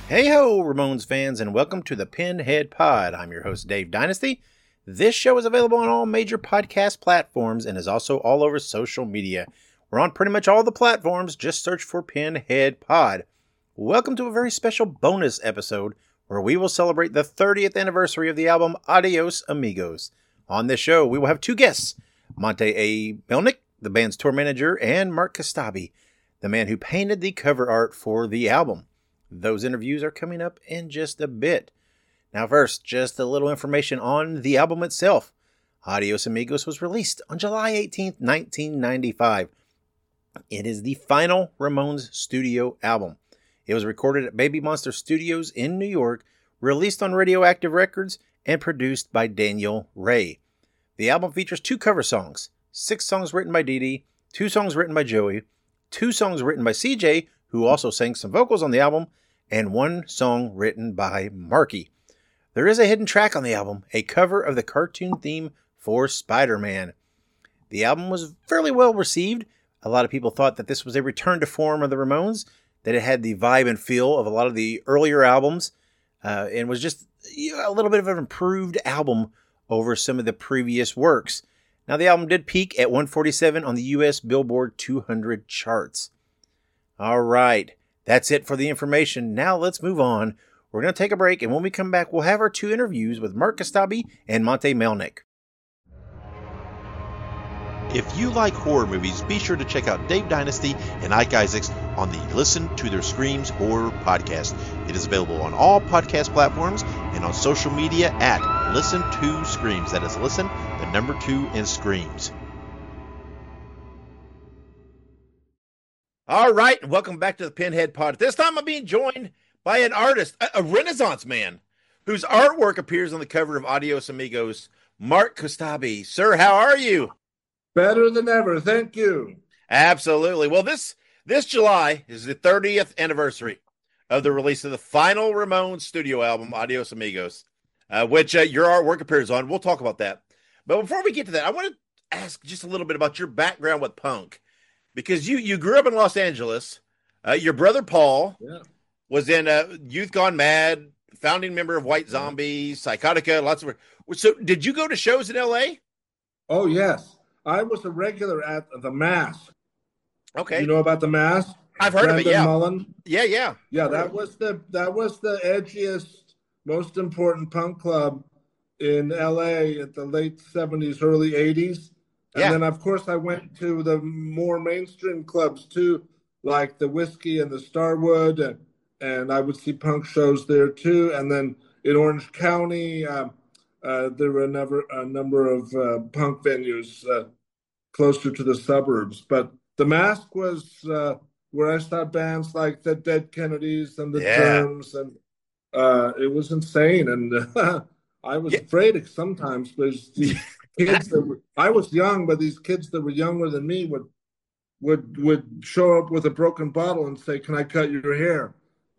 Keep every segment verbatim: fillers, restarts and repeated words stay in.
Hey ho, Ramones fans, and welcome to the Pinhead Pod. I'm your host, Dave Dynasty. This show is available on all major podcast platforms and is also all over social media. We're on pretty much all the platforms. Just search for Pinhead Pod. Welcome to a very special bonus episode where we will celebrate the thirtieth anniversary of the album Adios Amigos. On this show, we will have two guests, Monte A. Melnick, the band's tour manager, and Mark Kostabi, the man who painted the cover art for the album. Those interviews are coming up in just a bit. Now first, just a little information on the album itself. Adios Amigos was released on July eighteenth, nineteen ninety-five. It is the final Ramones studio album. It was recorded at Baby Monster Studios in New York, released on Radioactive Records, and produced by Daniel Rey. The album features two cover songs, six songs written by Dee Dee, two songs written by Joey, two songs written by C J, who also sang some vocals on the album, and one song written by Marky. There is a hidden track on the album, a cover of the cartoon theme for Spider-Man. The album was fairly well received. A lot of people thought that this was a return to form of the Ramones, that it had the vibe and feel of a lot of the earlier albums, uh, and was just you know, a little bit of an improved album over some of the previous works. Now, the album did peak at one forty-seven on the U S Billboard two hundred charts. All right, that's it for the information. Now let's move on. We're going to take a break, and when we come back, we'll have our two interviews with Mark Kostabi and Monte Melnick. If you like horror movies, be sure to check out Dave Dynasty and Ike Isaacs on the Listen to Their Screams Horror Podcast. It is available on all podcast platforms and on social media at Listen to Screams. That is Listen, the number two, and Screams. All right, and welcome back to the Pinhead Pod. This time I'm being joined by an artist, a, a Renaissance man, whose artwork appears on the cover of Adios Amigos, Mark Kostabi. Sir, how are you? Better than ever, thank you. Absolutely. Well, this this July is the thirtieth anniversary of the release of the final Ramones studio album, Adios Amigos, uh, which uh, your artwork appears on. We'll talk about that. But before we get to that, I want to ask just a little bit about your background with punk. Because you, you grew up in Los Angeles. Uh, your brother Paul yeah. was in uh, Youth Gone Mad, founding member of White Zombie, Psychotica, lots of. So, did you go to shows in L A? Oh yes, I was a regular at the Mask. Okay, you know about the Mask? I've heard Brandon of it. Yeah, Mullen. yeah, yeah, yeah. That was the that was the edgiest, most important punk club in L A at the late seventies, early eighties. And yeah. then, of course, I went to the more mainstream clubs, too, like the Whiskey and the Starwood, and, and I would see punk shows there, too. And then in Orange County, uh, uh, there were a number, a number of uh, punk venues uh, closer to the suburbs. But the Mask was uh, where I saw bands like the Dead Kennedys and the yeah. Germs, and uh, it was insane. And uh, I was yeah. afraid sometimes because the kids that were, I was young, but these kids that were younger than me would would would show up with a broken bottle and say, "Can I cut your hair?"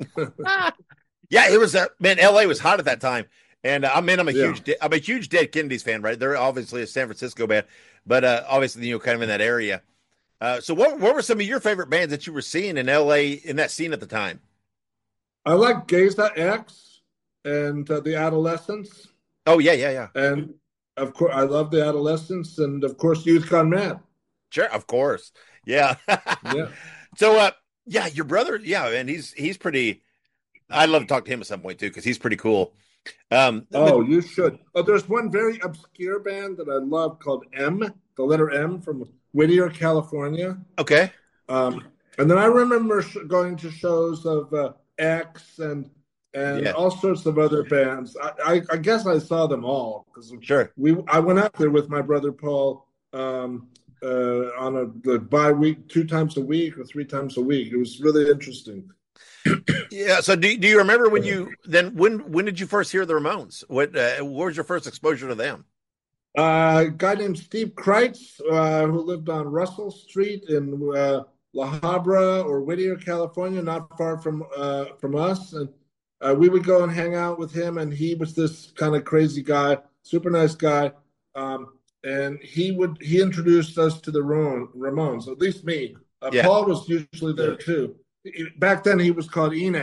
yeah, it was. Uh, man, L A was hot at that time, and uh, I mean, I'm a yeah. huge, I'm a huge Dead Kennedys fan, right? They're obviously a San Francisco band, but uh, obviously, you know, kind of in that area. Uh, so, what what were some of your favorite bands that you were seeing in L A in that scene at the time? I like Geza X and uh, the Adolescents. Oh yeah, yeah, yeah, and. Of course, I love the Adolescents, and of course, Youth Gone Mad. Sure, of course, yeah, yeah. So, uh, yeah, your brother, yeah, and he's he's pretty. I'd love to talk to him at some point too, because he's pretty cool. Um, oh, but, you should. Oh, there's one very obscure band that I love called M, the letter M, from Whittier, California. Okay. Um, and then I remember sh- going to shows of uh, X and. And yeah. all sorts of other bands. I, I, I guess I saw them all because sure. We I went out there with my brother Paul um, uh, on a the bi week, two times a week or three times a week. It was really interesting. yeah. So do do you remember when you then when when did you first hear the Ramones? What uh, what was your first exposure to them? Uh, a guy named Steve Kreitz, uh, who lived on Russell Street in uh, La Habra or Whittier, California, not far from uh, from us, and. Uh, we would go and hang out with him, and he was this kind of crazy guy, super nice guy. Um, and he would he introduced us to the Ramones, at least me. Uh, yeah. Paul was usually there too. Back then, he was called Ine,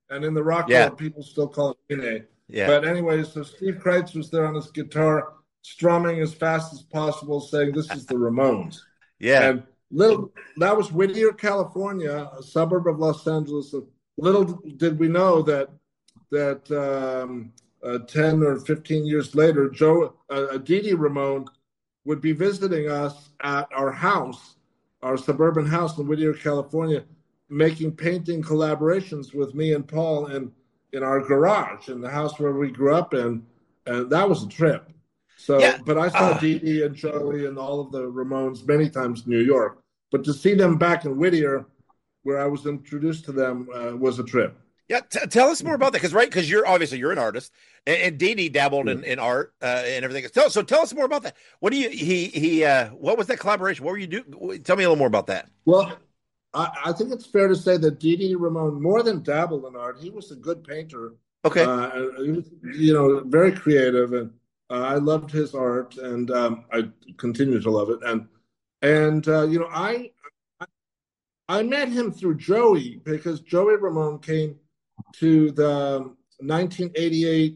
and in the rock Yeah. world, people still call it Nene. Yeah. But anyway, so Steve Kreitz was there on his guitar, strumming as fast as possible, saying, "This is the Ramones." Yeah. And little that was Whittier, California, a suburb of Los Angeles. Little did we know that that um, uh, ten or fifteen years later, Joe uh, Dee Dee Ramone would be visiting us at our house, our suburban house in Whittier, California, making painting collaborations with me and Paul in in our garage in the house where we grew up in, and that was a trip. So, Yeah. but I saw Uh, Dee Dee and Joey and all of the Ramones many times in New York. But to see them back in Whittier, where I was introduced to them, uh, was a trip. Yeah, t- tell us more about that, because right, because you're obviously you're an artist, and, and Dee Dee dabbled Yeah. in, in art uh, and everything. Tell so tell us more about that. What do you he he uh, what was that collaboration? What were you do? Tell me a little more about that. Well, I, I think it's fair to say that Dee Dee Ramone more than dabbled in art. He was a good painter. Okay. Uh, he was, you know, very creative, and uh, I loved his art, and um, I continue to love it. And and uh, you know, I I met him through Joey because Joey Ramone came to the nineteen eighty-eight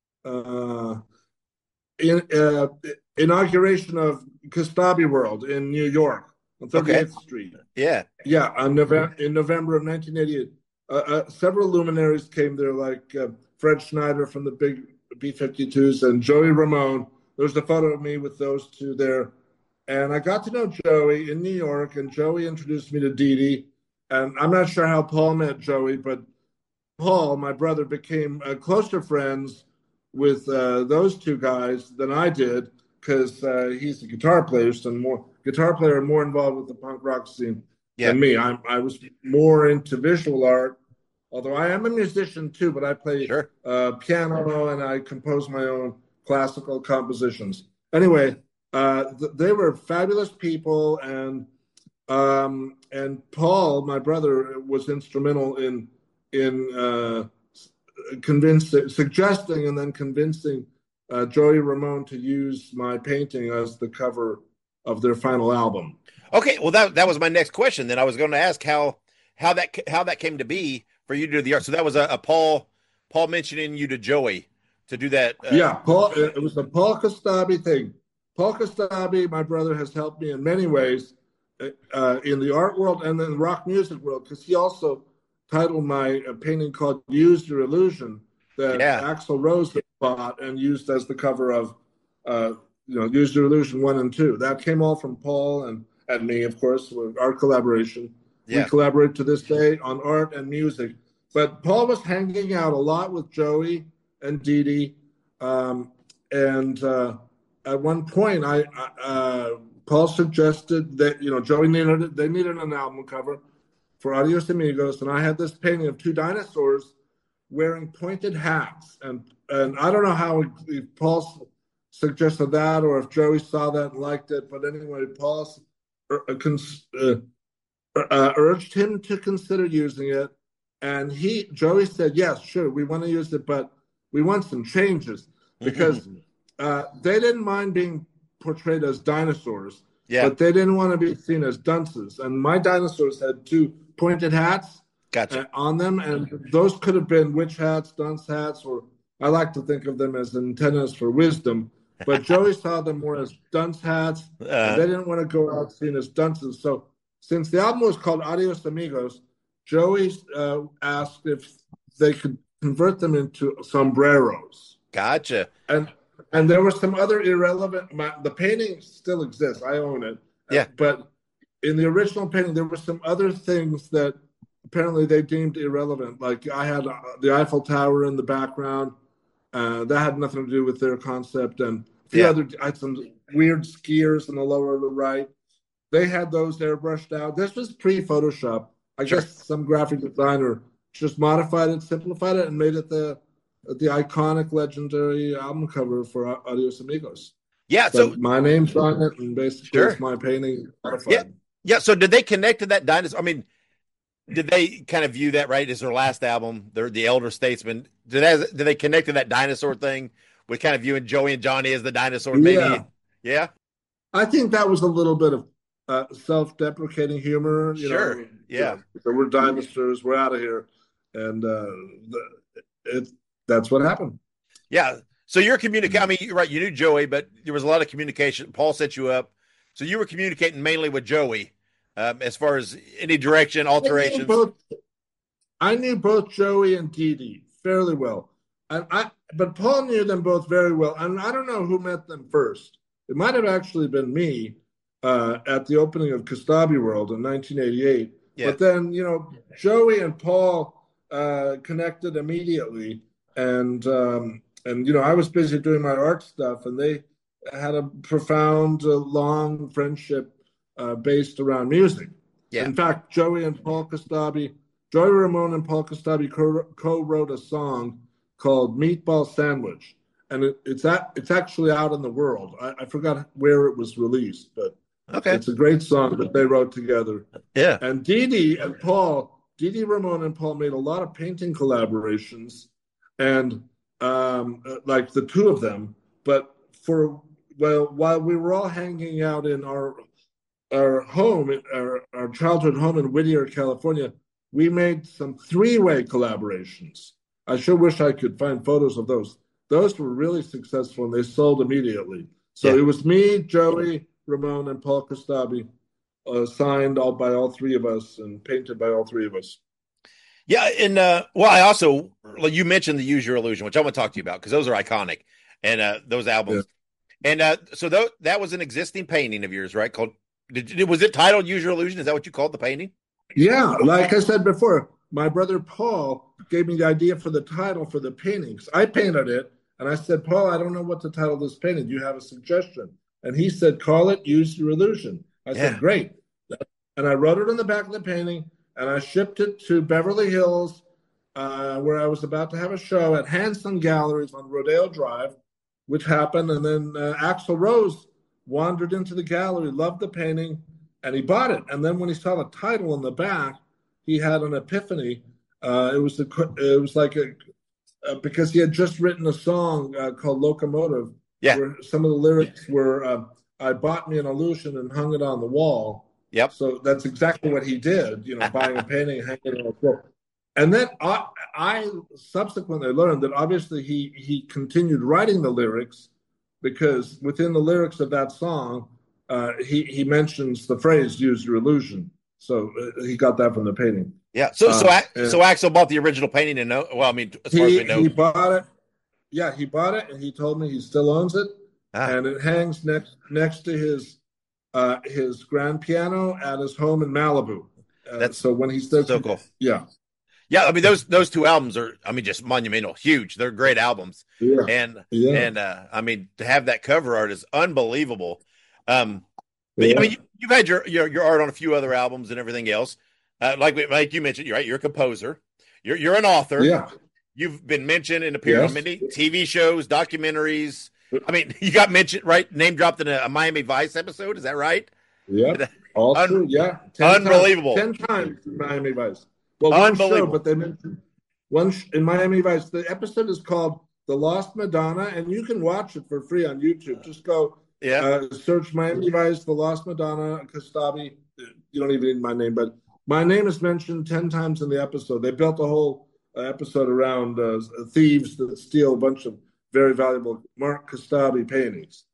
uh, in, uh, inauguration of Kastabi World in New York on thirty-eighth Okay. Street. Yeah. Yeah, on November in November of nineteen eighty-eight. Uh, uh, several luminaries came there, like uh, Fred Schneider from the big B fifty-twos and Joey Ramone. There's a photo of me with those two there. And I got to know Joey in New York, and Joey introduced me to Dee Dee. And I'm not sure how Paul met Joey, but Paul, my brother, became uh, closer friends with uh, those two guys than I did, because uh, he's a guitar player, so more guitar player and more involved with the punk rock scene Yeah. than me. I, I was more into visual art, although I am a musician too, but I play Sure. uh, piano and I compose my own classical compositions. Anyway, uh, th- they were fabulous people, and um, and Paul, my brother, was instrumental in in uh, convincing, suggesting, and then convincing uh, Joey Ramone to use my painting as the cover of their final album. Okay. Well, that that was my next question. Then I was going to ask how how that how that came to be for you to do the art. So that was a, a Paul Paul mentioning you to Joey to do that. Uh, Yeah, Paul. It was a Paul Kostabi thing. Paul Kostabi, my brother, has helped me in many ways uh, in the art world and in the rock music world, because he also titled my uh, painting called "Use Your Illusion" that Yeah. Axl Rose had bought and used as the cover of, uh, you know, "Use Your Illusion" one and two. That came all from Paul and and me, of course, with our collaboration. Yeah. We collaborate to this day on art and music. But Paul was hanging out a lot with Joey and Dee Dee, um, and uh, at one point, I uh, Paul suggested that, you know, Joey needed they needed an album cover for Adios Amigos, and I had this painting of two dinosaurs wearing pointed hats, and and I don't know how if Paul suggested that or if Joey saw that and liked it, but anyway, Paul uh, uh, uh, urged him to consider using it, and he Joey said, yes, sure, we want to use it, but we want some changes, because uh, they didn't mind being portrayed as dinosaurs, Yeah. but they didn't want to be seen as dunces. And my dinosaurs had two pointed hats Gotcha. uh, on them, and those could have been witch hats, dunce hats, or I like to think of them as antennas for wisdom. But Joey saw them more as dunce hats, Uh, and they didn't want to go out seen as dunces. So since the album was called Adios Amigos, Joey uh, asked if they could convert them into sombreros. Gotcha. And and there were some other irrelevant. My, the painting still exists. I own it. Yeah. But in the original painting, there were some other things that apparently they deemed irrelevant. Like I had uh, the Eiffel Tower in the background. Uh, that had nothing to do with their concept. And a few Yeah. other, I had some weird skiers in the lower right. They had those airbrushed out. This was pre-Photoshop. I Sure. guess some graphic designer just modified it, simplified it, and made it the the iconic, legendary album cover for Adios Amigos. Yeah. So So my name's on it, and basically Sure. it's my painting modified. Yeah. yeah. So did they connect to that dinosaur? I mean, did they kind of view that, right, as their last album? They're the Elder Statesman. Did they, did they connect to that dinosaur thing with kind of viewing Joey and Johnny as the dinosaurs? Maybe. Yeah. Yeah. I think that was a little bit of uh, self-deprecating humor. You Sure. know, Yeah. So we're dinosaurs. We're out of here. and uh, the, it that's what happened. Yeah. So you're communicating. I mean, you're right. You knew Joey, but there was a lot of communication. Paul set you up, so you were communicating mainly with Joey, um, as far as any direction, I knew alterations. both. I knew both Joey and Dee Dee fairly well, and I but Paul knew them both very well. And I don't know who met them first. It might have actually been me uh, at the opening of Kostabi World in nineteen eighty-eight. Yeah. But then, you know, Joey and Paul uh, connected immediately, and um, and you know, I was busy doing my art stuff, and they had a profound, uh, long friendship uh, based around music. Yeah. In fact, Joey and Paul Kostabi, Joey Ramone and Paul Kostabi co- co-wrote a song called "Meatball Sandwich," and it, it's at, it's actually out in the world. I, I forgot where it was released, but Okay. it's a great song that they wrote together. Yeah. And Dee Dee and Paul, Dee Dee Ramone and Paul made a lot of painting collaborations, and um, like the two of them. But for well, while we were all hanging out in our our home, our, our childhood home in Whittier, California, we made some three-way collaborations. I sure wish I could find photos of those. Those were really successful, and they sold immediately. So Yeah. it was me, Joey Ramone, and Paul Kostabi, uh, signed all by all three of us and painted by all three of us. Yeah, and uh, well, I also like you mentioned the Use Your Illusion, which I want to talk to you about because those are iconic, and uh, those albums. And uh, so th- that was an existing painting of yours, right? Called did, was it titled Use Your Illusion? Is that what you called the painting? Yeah, like I said before, my brother Paul gave me the idea for the title for the paintings. I painted it, and I said, Paul, I don't know what to title this painting. Do you have a suggestion? And he said, call it Use Your Illusion. I Yeah. said, great. And I wrote it on the back of the painting, and I shipped it to Beverly Hills, uh, where I was about to have a show at Hanson Galleries on Rodeo Drive, which happened. And then uh, Axl Rose wandered into the gallery, loved the painting, and he bought it. And then when he saw the title on the back, he had an epiphany. Uh, it was the it was like a uh, because he had just written a song uh, called Locomotive, Yeah. where some of the lyrics were, uh, "I bought me an illusion and hung it on the wall." Yep. So that's exactly what he did. You know, buying a painting and hanging it on the wall. And then I, I subsequently learned that obviously he he continued writing the lyrics, because within the lyrics of that song, uh, he he mentions the phrase "use your illusion." So uh, he got that from the painting. Yeah. So so Uh, Ac- so Axel bought the original painting and no, well, I mean, as far as He we know, he bought it. Yeah, he bought it, and he told me he still owns it, Ah. and it hangs next next to his uh, his grand piano at his home in Malibu. Uh, That's so when he says, so cool. yeah, Yeah, I mean those those two albums are, I mean, just monumental, huge. They're great albums, yeah, and yeah. and uh, I mean to have that cover art is unbelievable. Um, but Yeah. I mean you, you've had your, your your art on a few other albums and everything else. Uh, like we- like you mentioned, you're right. You're a composer. You're you're an author. Yeah. You've been mentioned and appeared Yes. on many T V shows, documentaries. I mean, you got mentioned, right? Name dropped in a, a Miami Vice episode. Is that right? Yeah, all Un- true. Yeah, ten unbelievable. Times, ten times in Miami Vice. Well, one show, Unbelievable. but they mentioned one sh- in Miami Vice. The episode is called "The Lost Madonna," and you can watch it for free on YouTube. Just go Yeah. uh, search Miami Vice, "The Lost Madonna," Kostabi. You don't even need my name, but my name is mentioned ten times in the episode. They built a whole uh, episode around uh, thieves that steal a bunch of very valuable Mark Kostabi paintings.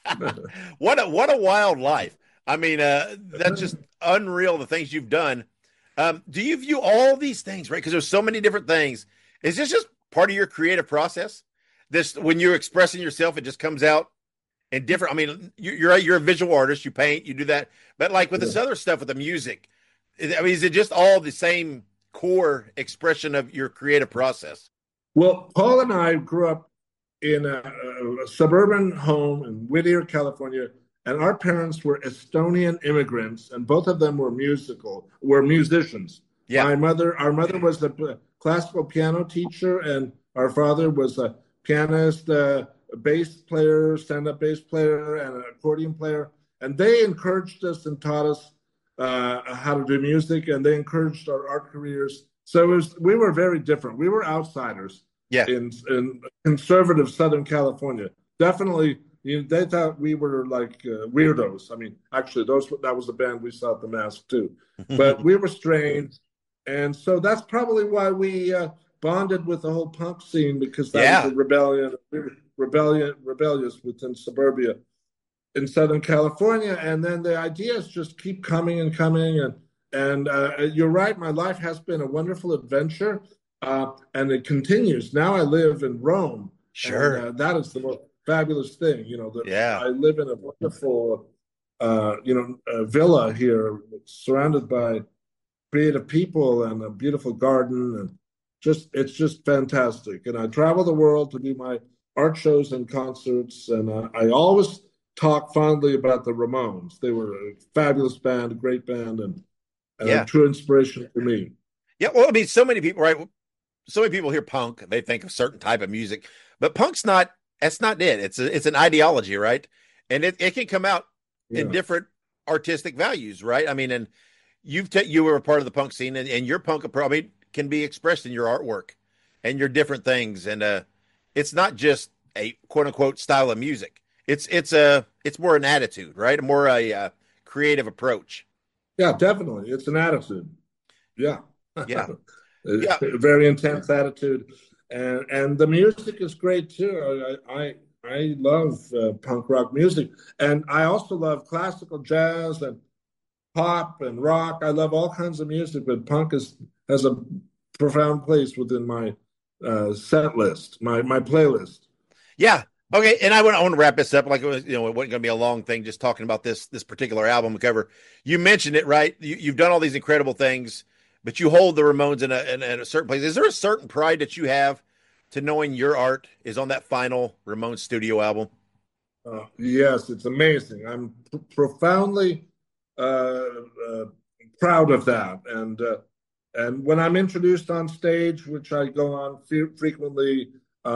what a what a wild life. I mean, uh, that's just unreal, the things you've done. Um, do you view all these things, right? Because there's so many different things. Is this just part of your creative process? This, when you're expressing yourself, it just comes out in different. I mean, you, you're a, you're a visual artist. You paint, you do that. But like with this other stuff with the music, I mean, is it just all the same core expression of your creative process? Well, Paul and I grew up in a, a suburban home in Whittier, California, and our parents were Estonian immigrants, and both of them were musical, were musicians. Yeah. My mother, our mother was a p- classical piano teacher, and our father was a pianist, uh, a bass player, stand-up bass player, and an accordion player. And they encouraged us and taught us uh, how to do music, and they encouraged our art careers. So it was, we were very different. We were outsiders. Yeah. In, in conservative Southern California. Definitely, you know, they thought we were like uh, weirdos. I mean, actually, those that was the band we saw at the Mask too. But we were strange. and so that's probably why we uh, bonded with the whole punk scene, because that was Yeah, a rebellion, rebellion, rebellious within suburbia in Southern California. And then the ideas just keep coming and coming. And and uh, you're right, my life has been a wonderful adventure, uh, and it continues. Now I live in Rome, and sure. uh, that is the most fabulous thing. You know, that Yeah, I live in a wonderful, uh, you know, uh, villa here, surrounded by creative people and a beautiful garden, and just it's just fantastic. And I travel the world to do my art shows and concerts, and uh, I always talk fondly about the Ramones. They were a fabulous band, a great band, and, and a yeah, true inspiration for me. yeah. Well, I mean, so many people, right? So many people hear punk, they think of certain type of music, but punk's not. That's not it. It's a, it's an ideology, right? And it, it can come out in Yeah, different artistic values, right? I mean, and you've ta- you were a part of the punk scene, and, and your punk probably can be expressed in your artwork and your different things. And uh, it's not just a quote unquote style of music. It's it's a it's more an attitude, right? More a uh, creative approach. yeah, definitely. It's an attitude. Yeah. Yeah, A yeah, very intense attitude, and and the music is great too. I I, I love uh, punk rock music, and I also love classical jazz and pop and rock. I love all kinds of music, but punk is has a profound place within my uh, set list, my my playlist. yeah. Okay, and I want I want to wrap this up. Like it was, you know, it wasn't going to be a long thing, just talking about this this particular album cover. You mentioned it, right? You, you've done all these incredible things, but you hold the Ramones in a, in, in a certain place. Is there a certain pride that you have to knowing your art is on that final Ramones studio album? Uh, yes, it's amazing. I'm pr- profoundly uh, uh, proud of that, and uh, and when I'm introduced on stage, which I go on fe- frequently,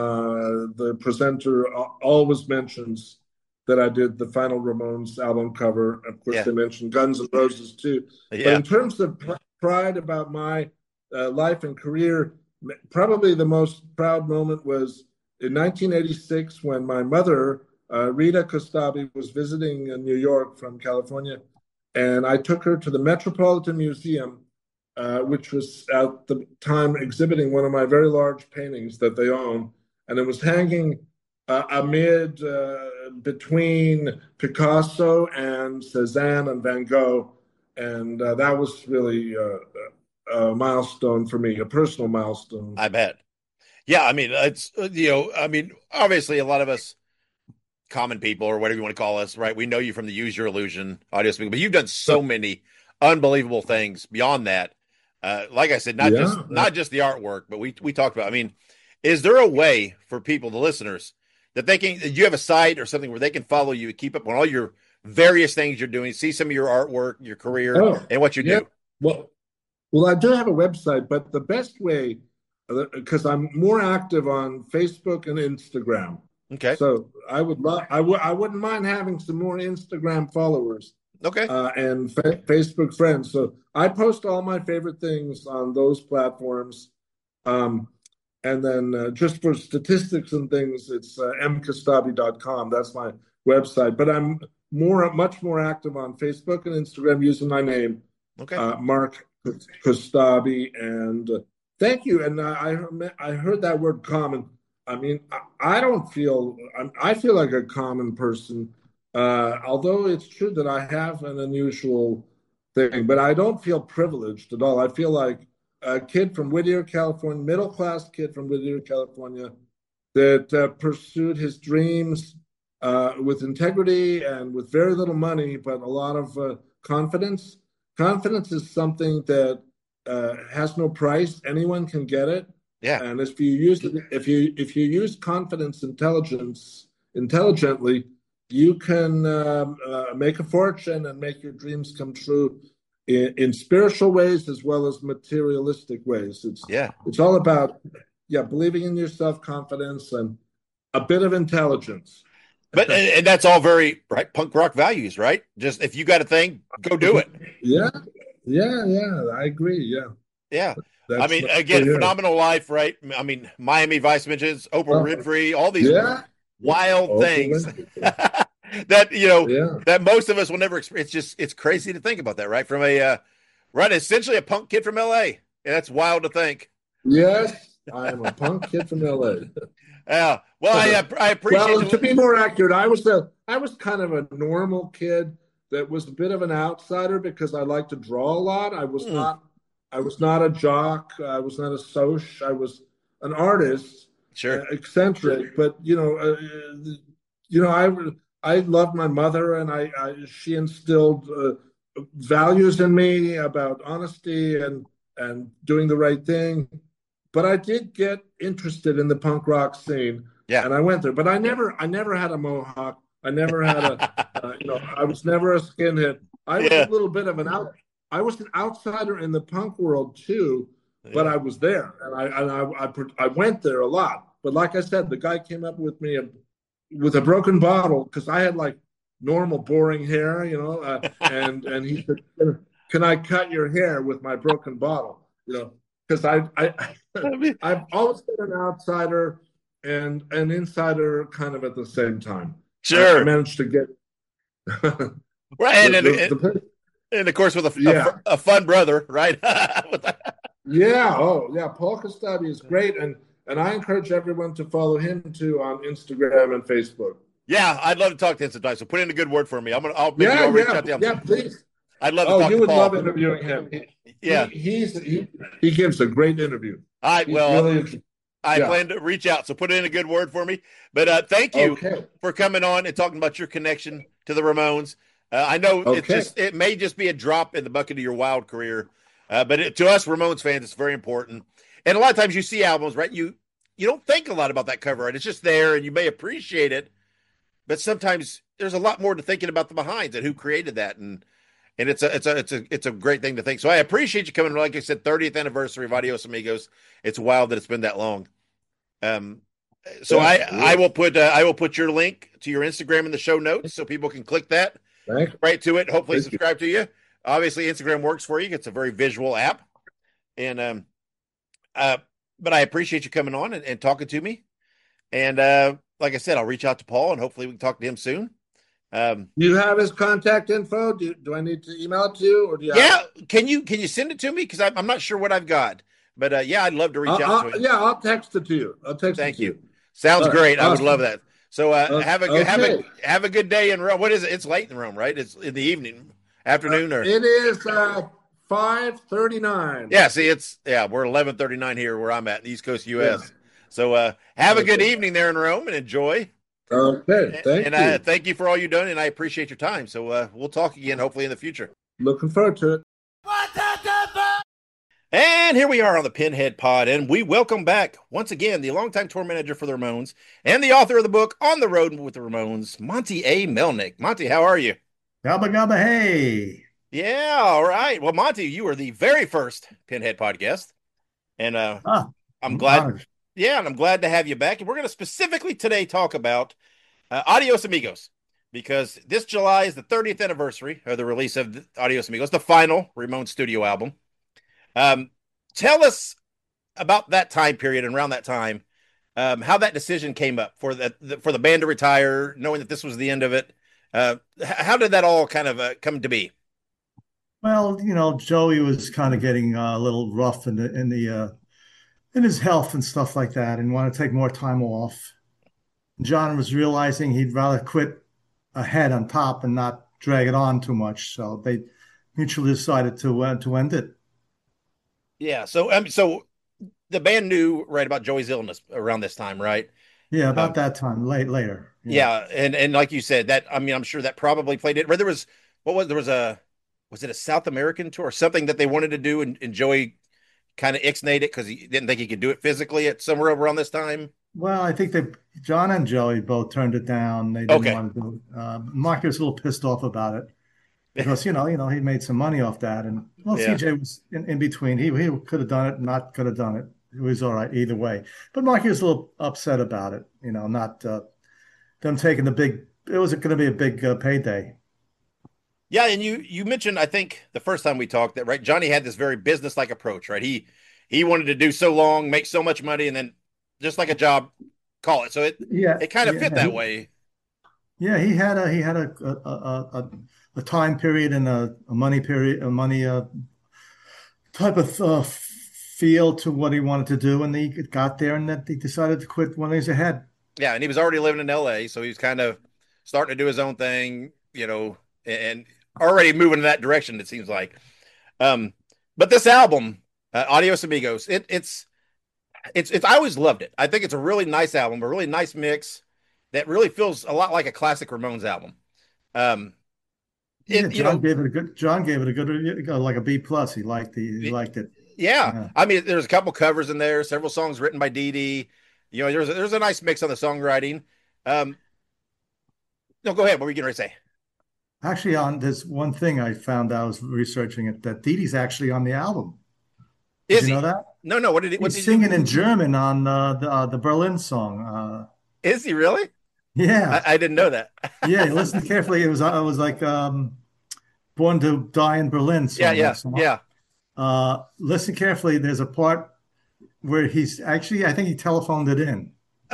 uh, the presenter always mentions that I did the final Ramones album cover. Of course, Yeah, they mentioned Guns N' Roses too. But yeah, in terms of pr- pride about my uh, life and career, probably the most proud moment was in nineteen eighty-six when my mother, uh, Rita Kostabi, was visiting in New York from California, and I took her to the Metropolitan Museum, uh, which was at the time exhibiting one of my very large paintings that they own, and it was hanging uh, amid uh, between Picasso and Cezanne and Van Gogh, and uh, that was really uh, a milestone for me, a personal milestone. I bet. Yeah, I mean, it's uh, you know, I mean, obviously, a lot of us common people or whatever you want to call us, right? We know you from the Use Your Illusion audio speaking, but you've done so many unbelievable things beyond that. Uh, like I said, not just Yeah, not just the artwork, but we we talked about. I mean, is there a way for people, the listeners, that they can? Do you have a site or something where they can follow you, keep up on all your various things you're doing, see some of your artwork, your career, oh, and what you yeah. do? Well, well, I do have a website, but the best way, because I'm more active on Facebook and Instagram, Okay, so I would love, I would, I wouldn't mind having some more Instagram followers okay, uh, and fa- Facebook friends. So I post all my favorite things on those platforms. Um, and then uh, just for statistics and things, it's uh, m kostabi dot com. That's my website. But I'm more, much more active on Facebook and Instagram using my name, okay. uh, Mark Kostabi. And uh, thank you. And uh, I I heard that word common. I mean, I, I don't feel I feel like a common person, uh, although it's true that I have an unusual thing, but I don't feel privileged at all. I feel like a kid from Whittier, California, middle class kid from Whittier, California, that uh, pursued his dreams uh, with integrity and with very little money, but a lot of uh, confidence. Confidence is something that uh, has no price. Anyone can get it, Yeah, and if you use it, if you if you use confidence, intelligence intelligently, you can um, uh, make a fortune and make your dreams come true in, in spiritual ways as well as materialistic ways. It's yeah. it's all about yeah, believing in yourself, confidence, and a bit of intelligence. But and, and that's all very right punk rock values, right? Just if you got a thing, go do it. Yeah, yeah, yeah. I agree. Yeah, Yeah. I that's mean, that's again, pretty good. phenomenal life, right? I mean, Miami Vice mentions Oprah Uh, Winfrey, all these yeah, wild Oprah things Winfrey. that you know Yeah, that most of us will never experience. It's just it's crazy to think about that, right? From a uh, right, essentially a punk kid from L A. And that's wild to think. Yes, I am a punk kid from L A. Yeah. Well, I I appreciate. Well, to be more accurate, I was a I was kind of a normal kid that was a bit of an outsider because I like to draw a lot. I was Mm. not I was not a jock. I was not a soc. I was an artist, Sure. uh, eccentric. But you know, uh, you know, I I loved my mother, and I, I she instilled uh, values in me about honesty and and doing the right thing. But I did get interested in the punk rock scene, Yeah. and I went there. But I never I never had a mohawk. I never had a uh, you know I was never a skinhead. I was Yeah. a little bit of an out. I was an outsider in the punk world too, but Yeah. I was there, and I and I, I I went there a lot. But like I said, the guy came up with me a, with a broken bottle because I had like normal boring hair, you know, uh, and and he said, "Can I cut your hair with my broken bottle?" You know, because I I I've always been an outsider and an insider kind of at the same time. Sure. I, I managed to get right, and, the, and, the, and, the, and of course with a, yeah. a, a fun brother, right? Yeah. Oh, yeah. Paul Kostabi is great, and and I encourage everyone to follow him too on Instagram and Facebook. Yeah, I'd love to talk to him sometime. So put in a good word for me. I'm gonna. I'll maybe Yeah, I'll reach yeah, out to him. yeah. Please. I'd love to Oh, talk you to would Paul. love interviewing him. He, yeah, he, he's he, he gives a great interview. All right. He's Well, really, I yeah. plan to reach out. So put in a good word for me. But uh, thank you Okay. for coming on and talking about your connection to the Ramones. Uh, I know Okay. it's just it may just be a drop in the bucket of your wild career, uh, but it, to us Ramones fans, it's very important. And a lot of times you see albums, right? You you don't think a lot about that cover art. It's just there, and you may appreciate it, but sometimes there's a lot more to thinking about the behinds and who created that, and and it's a it's a it's a it's a great thing to think. So I appreciate you coming. Like I said, thirtieth anniversary of Adios Amigos. It's wild that it's been that long. Um, so Yes, I I yes. will put uh, I will put your link to your Instagram in the show notes so people can click that Thank you. right to it. Hopefully Thank you. subscribe to you. Obviously, Instagram works for you. It's a very visual app, and um, uh, but I appreciate you coming on and, and talking to me. And uh, like I said, I'll reach out to Paul and hopefully we can talk to him soon. Um, Do you have his contact info? Do, do I need to email it to you, or do you? yeah, Have... can you can you send it to me? Because I'm, I'm not sure what I've got, but uh, yeah, I'd love to reach I'll, out I'll, to him. yeah, I'll text it to you. I'll text Thank it to you. you. Sounds All right. great. I Awesome. would love that. So uh, Uh, have a okay. have a have a good day in Rome. What is it? It's late in Rome, right? It's in the evening, afternoon, or Uh, it is uh, five thirty-nine. yeah. See, it's yeah. We're eleven thirty-nine here where I'm at, in the East Coast U S. Yeah. So uh, have a good Okay. evening there in Rome and enjoy. Okay, thank and you. I thank you for all you've done, and I appreciate your time. So uh, we'll talk again, hopefully in the future. Looking forward to it. And here we are on the Pinhead Pod, and we welcome back once again the longtime tour manager for the Ramones and the author of the book On the Road with the Ramones, Monte A. Melnick. Monte, how are you? Gabba gabba hey. Yeah, all right. Well, Monte, you were the very first Pinhead podcast, and uh, Ah, I'm glad. honored. Yeah, and I'm glad to have you back. And we're going to specifically today talk about uh, Adios Amigos, because this July is the thirtieth anniversary of the release of the Adios Amigos, the final Ramones studio album. Um, tell us about that time period and around that time, um, how that decision came up for the, the for the band to retire, knowing that this was the end of it. Uh, how did that all kind of uh, come to be? Well, you know, Joey was kind of getting uh, a little rough in the in the uh, in his health and stuff like that, and wanted to take more time off. John was realizing he'd rather quit ahead on top and not drag it on too much, so they mutually decided to uh, to end it. Yeah. So, um, so the band knew right about Joey's illness around this time, right? Yeah, about Um, that time, late later. Yeah, and and like you said, that I mean, I'm sure that probably played it. Where there was what was there was a was it a South American tour or something that they wanted to do, and, and Joey kind of ixnayed it because he didn't think he could do it physically at somewhere around this time. Well, I think that John and Joey both turned it down. They didn't Okay. want to do it. Uh, Mark was a little pissed off about it because you know, you know, he made some money off that, and well, Yeah. C J was in, in between. He he could have done it, not could have done it. It was all right either way. But Marky was a little upset about it. You know, not uh, them taking the big. It was going to be a big uh, payday. Yeah, and you you mentioned I think the first time we talked that right, Johnny had this very business-like approach, right? He he wanted to do so long, make so much money, and then just like a job, call it. So it Yeah, it kind of yeah, fit that way. Yeah, he had a he had a a a, a, a time period and a, a money period, a money uh, type of uh, feel to what he wanted to do, and he got there, and that he decided to quit when he was ahead. Yeah, and he was already living in L A, so he was kind of starting to do his own thing, you know, and already moving in that direction. It seems like. Um, but this album, uh, Adios Amigos, it, it's it's it's. I always loved it. I think it's a really nice album, a really nice mix that really feels a lot like a classic Ramones album. Um, Yeah, it you John know, gave it a good. John gave it a good, like a B plus. He liked the. He liked it. yeah. Yeah. I mean, there's a couple covers in there, several songs written by Dee Dee. You know, there's a, there's a nice mix on the songwriting. Um, no, go ahead. What were you going to say? Actually, on there's one thing I found out, I was researching it, that Dee Dee's actually on the album. Did Is you know he? that? No, no. What did he? What He's did he do? singing in German on uh, the uh, the Berlin song. Uh, Is he really? I, yeah, I didn't know that. yeah. Listen carefully. It was uh, it was like um, "Born to Die in Berlin" Yeah, song. That yeah, song. yeah. Uh, listen carefully. There's a part where he's actually, I think he telephoned it in.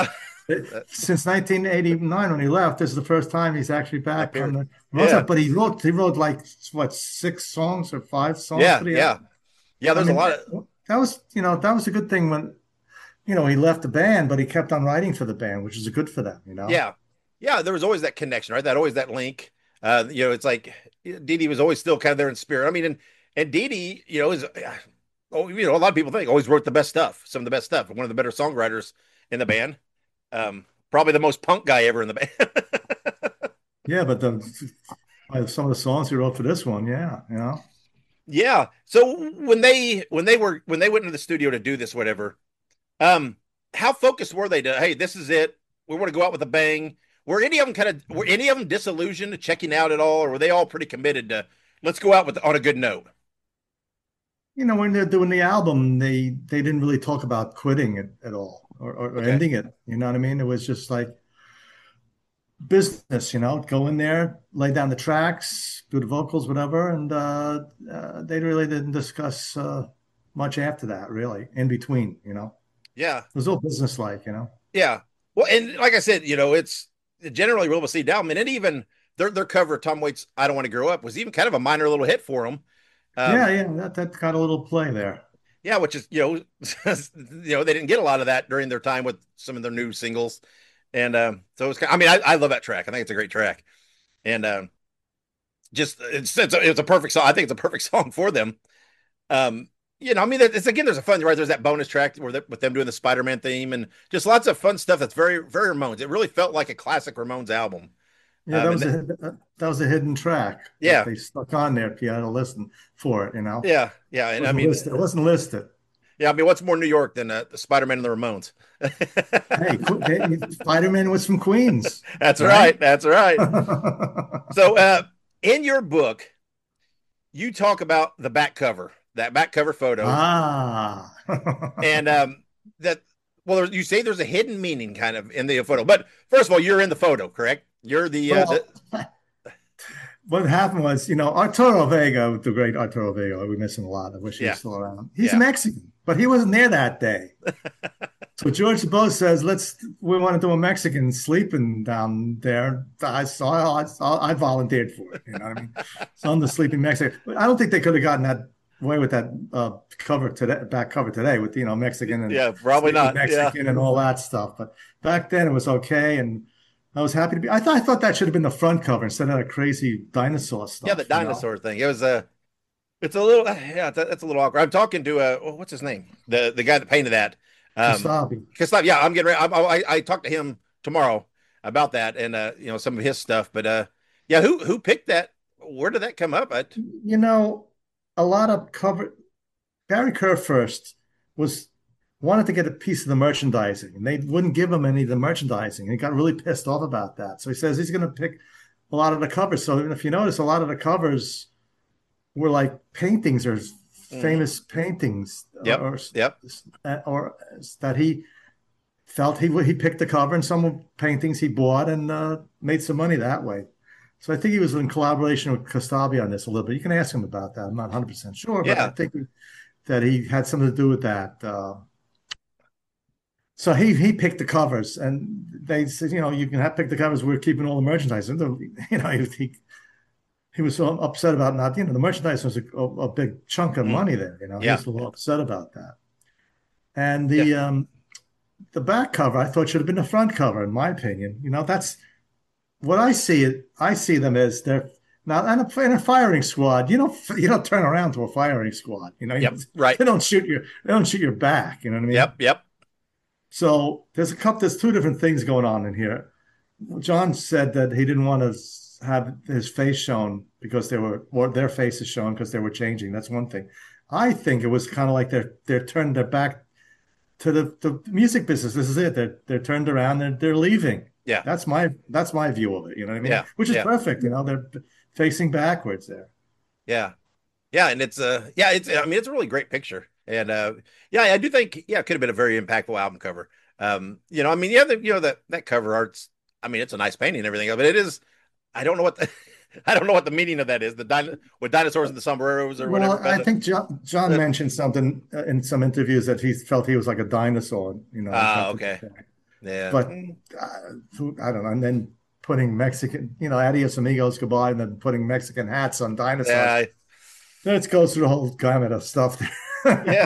Since nineteen eighty-nine, when he left, this is the first time he's actually back on Appeared. the Yeah, Rosa. But he wrote he wrote like what, six songs or five songs yeah, for the yeah, album. yeah. I There's a mean, lot that, of that was, you know, that was a good thing when, you know, he left the band, but he kept on writing for the band, which is good for them, you know. yeah, yeah. There was always that connection, right? That always that link. Uh, you know, it's like Dee Dee was always still kind of there in spirit. I mean, and and Dee Dee, you know, is oh, you know, a lot of people think always wrote the best stuff, some of the best stuff. One of the better songwriters in the band. Um, probably the most punk guy ever in the band. Yeah, but the some of the songs he wrote for this one, yeah, you know. Yeah. So when they when they were when they went into the studio to do this, whatever, um, how focused were they to, hey, this is it. We want to go out with a bang. Were any of them kind of were any of them disillusioned to checking out at all, or were they all pretty committed to let's go out with on a good note? You know, when they're doing the album, they they didn't really talk about quitting it at all, or, or, or Okay. ending it. You know what I mean? It was just like business, you know, go in there, lay down the tracks, do the vocals, whatever, and uh, uh, they really didn't discuss uh, much after that, really, in between, you know. Yeah. It was all business-like, you know. Yeah. Well, and like I said, you know, it's generally Will see down. I mean, and even their their cover of Tom Waits' "I Don't Want to Grow Up" was even kind of a minor little hit for them. Yeah, Um, yeah, that that got a little play there. yeah, which is you know, you know, they didn't get a lot of that during their time with some of their new singles, and um, so it's. I mean, I, I love that track. I think it's a great track, and um, just it's it's a, it's a perfect song. I think it's a perfect song for them. Um, you know, I mean, it's again, there's a fun right. There's that bonus track where with them doing the Spider-Man theme and just lots of fun stuff. That's very very Ramones. It really felt like a classic Ramones album. Yeah, that Um, and was th- a that was a hidden track that yeah, they stuck on there. You had to listen for it, you know. yeah, yeah. It And I wasn't mean, listed. It wasn't listed. yeah, I mean, what's more New York than uh, the Spider-Man and the Ramones? Hey, Spider-Man was from Queens, That's right? right. That's right. So, uh, in your book, you talk about the back cover, that back cover photo, Ah. and um, that. Well, you say there's a hidden meaning kind of in the photo, but first of all, you're in the photo, correct? You're the, uh, Well, the what happened was, you know, Arturo Vega, the great Arturo Vega, we miss him a lot. I wish he yeah, was still around. He's yeah, Mexican, but he wasn't there that day. So George DeBose says, "Let's. We want to do a Mexican sleeping down there." I saw. I, saw, I volunteered for it. You know what I mean? So I'm the sleeping Mexican. But I don't think they could have gotten that away with that uh, cover today, back cover today, with you know Mexican and yeah, probably sleeping not. Yeah, Mexican and all that stuff. But back then it was okay, and I was happy to be. I thought I thought that should have been the front cover instead of that crazy dinosaur yeah, the stuff. You know, dinosaur thing. It was a, uh, it's a little, yeah, that's a little awkward. I'm talking to uh, what's his name? The the guy that painted that. Um, Kasabi. Gustav, yeah, I'm getting ready. I, I, I talked to him tomorrow about that and uh, you know, some of his stuff. But uh, yeah, who who picked that? Where did that come up? I, You know, a lot of cover. Barry Kerr first was wanted to get a piece of the merchandising, and they wouldn't give him any of the merchandising. He got really pissed off about that. So he says he's going to pick a lot of the covers. So if you notice, a lot of the covers were like paintings or mm, famous paintings, yep, or yep, or, or that he felt he he picked the cover, and some paintings he bought and uh, made some money that way. So I think he was in collaboration with Kostabi on this a little bit. You can ask him about that. I'm not one hundred percent sure, but I yeah, think that he had something to do with that. Uh, so he he picked the covers, and they said, you know, you can have pick the covers. We're keeping all the merchandise. And the, you know, he, he he was so upset about not, you know, the merchandise was a, a, a big chunk of mm, money there. You know, he yeah. was a little upset about that. And the Yeah. um, the back cover I thought should have been the front cover, in my opinion. You know, that's what I see it. I see them as they're now in a, in a firing squad. You don't you don't turn around to a firing squad. You know, Yep. Right. they don't shoot your they don't shoot your back. You know what I mean? Yep. Yep. So there's a couple. There's two different things going on in here. John said that he didn't want to have his face shown because they were, or their faces shown because they were changing. That's one thing. I think it was kind of like they're they're turned their back to the, the music business. This is it. They're they're turned around. They're they're leaving. Yeah. That's my that's my view of it. You know what I mean? Yeah. Which is Yeah. perfect. You know, they're facing backwards there. Yeah. Yeah. And it's uh yeah, it's I mean it's a really great picture. And uh yeah, I do think yeah, it could have been a very impactful album cover. Um, you know, I mean, yeah, the, you know, that that cover art's I mean, it's a nice painting and everything, but it is I don't know what the I don't know what the meaning of that is. The din with dinosaurs and the sombreros or Well, whatever. I But, think John, John uh, mentioned something uh, in some interviews that he felt he was like a dinosaur. You know, ah, okay. Yeah. but Mm, uh, I don't know. And then putting Mexican, you know, adios amigos, goodbye, and then putting Mexican hats on dinosaurs. yeah. Let's go through the whole gamut of stuff there. Yeah.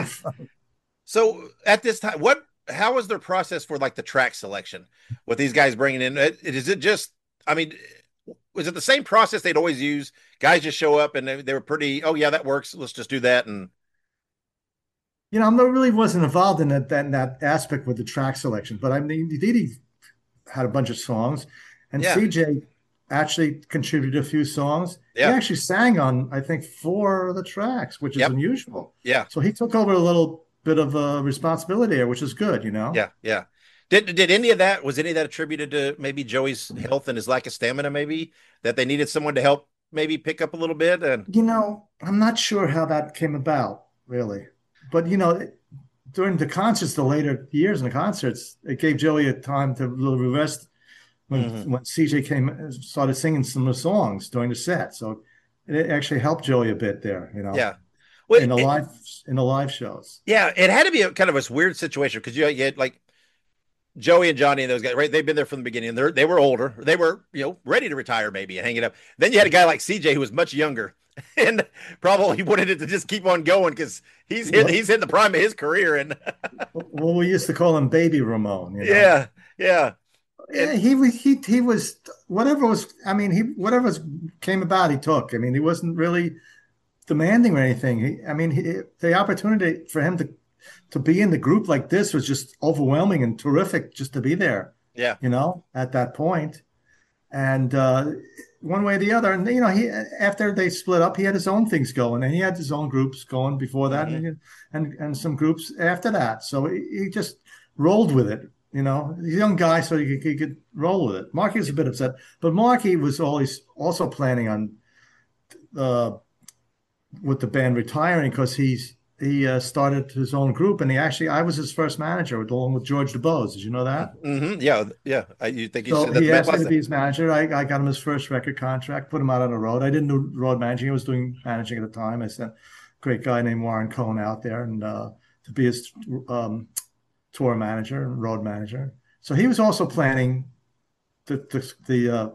So at this time, what how was their process for like the track selection with these guys bringing in? It, is it just? I mean, was it the same process they'd always use? Guys just show up and they, they were pretty. Oh yeah, that works. Let's just do that. And You know, I'm not really wasn't involved in that, that that aspect with the track selection, but I mean, Didi had a bunch of songs, and yeah, C J actually contributed a few songs. He yeah, actually sang on, I think, four of the tracks, which is yep, unusual. yeah, So he took over a little bit of a responsibility there, which is good, you know. yeah, yeah. Did did any of that was any of that attributed to maybe Joey's health and his lack of stamina? Maybe that they needed someone to help maybe pick up a little bit and You know, I'm not sure how that came about, really. But you know, during the concerts, the later years in the concerts, it gave Joey a time to really rest when Mhm. when C J came started singing some of the songs during the set. So it actually helped Joey a bit there, you know, Yeah. Well, in the it, live in the live shows. yeah, it had to be a kind of a weird situation because you, you had like Joey and Johnny and those guys, right? They've been there from the beginning. They're they were older. They were, you know, ready to retire maybe and hang it up. Then you had a guy like C J who was much younger and probably wanted it to just keep on going because he's hit Well, he's in the prime of his career. And well, we used to call him Baby Ramon, you know. yeah, yeah. Yeah, And he was he he was whatever was I mean he whatever was, came about he took. I mean he wasn't really demanding or anything. He, I mean he, the opportunity for him to to be in the group like this was just overwhelming and terrific just to be there, yeah. you know, at that point. And uh, one way or the other, and you know, he after they split up, he had his own things going, and he had his own groups going before that, Hmm. and and and some groups after that. So he, he just rolled with it. You know, he's a young guy, so he could, he could roll with it. Marky was a bit upset, but Marky was always also planning on uh, with the band retiring because he's he uh, started his own group, and he actually I was his first manager along with George DuBose. Did you know that? Hmm. Yeah, yeah. I, you think you So said that he the asked me last to thing. be his manager. I, I got him his first record contract, put him out on the road. I didn't do road managing. I was doing managing at the time. I sent a great guy named Warren Cohn out there and uh, to be his um, tour manager and road manager. So he was also planning the the the, uh,